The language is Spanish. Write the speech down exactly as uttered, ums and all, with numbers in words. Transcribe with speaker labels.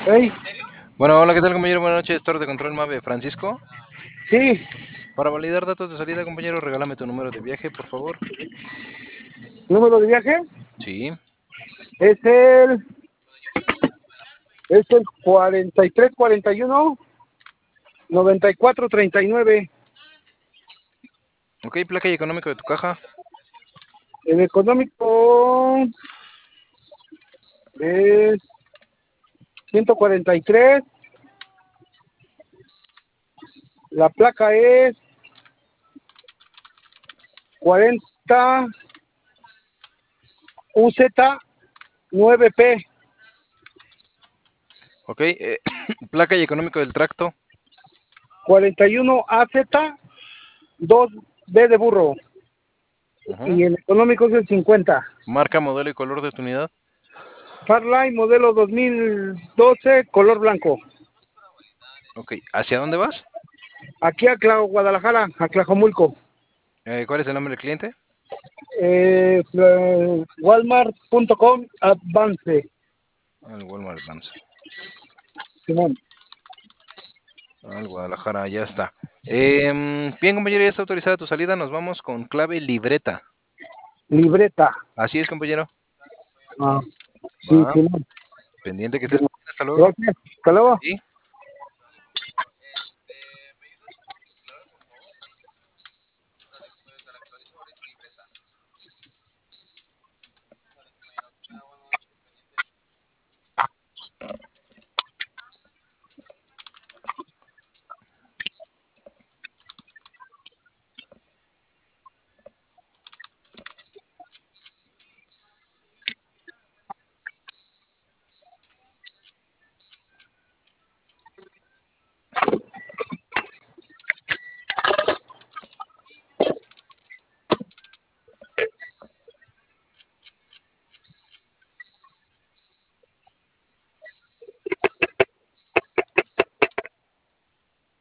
Speaker 1: Hey,
Speaker 2: Bueno, hola, ¿qué tal, compañero? Buenas noches, Torre de Control Mave, Francisco.
Speaker 1: sí,
Speaker 2: Para validar datos de salida, compañero, regálame tu número de viaje, por favor.
Speaker 1: número de viaje
Speaker 2: Sí,
Speaker 1: es el, es el cuarenta y tres cuarenta y uno noventa y cuatro treinta y nueve.
Speaker 2: ok, placa y económico de tu caja.
Speaker 1: El económico es ciento cuarenta y tres. La placa es cuarenta U Z nueve P.
Speaker 2: Ok, eh, placa y económico del tracto.
Speaker 1: cuarenta y uno A Z dos B de burro.
Speaker 2: Ujú.
Speaker 1: Y el económico es el cincuenta.
Speaker 2: Marca, modelo y color de tu unidad.
Speaker 1: Farline modelo dos mil doce, color blanco.
Speaker 2: Ok, ¿hacia dónde vas?
Speaker 1: Aquí a Cla- Guadalajara, a Tlajomulco.
Speaker 2: Eh, ¿cuál es el nombre del cliente?
Speaker 1: Eh, eh, Walmart punto com Advance.
Speaker 2: Al Walmart Advance.
Speaker 1: Simón.
Speaker 2: Al Guadalajara, ya está. Em, bien, compañero, ya está autorizada tu salida. Nos vamos con clave libreta.
Speaker 1: Libreta.
Speaker 2: Así es, compañero.
Speaker 1: Ah, sí,
Speaker 2: Va,
Speaker 1: Simón.
Speaker 2: pendiente que estés. Hasta luego.
Speaker 1: Gracias. Hasta luego.
Speaker 2: Sí.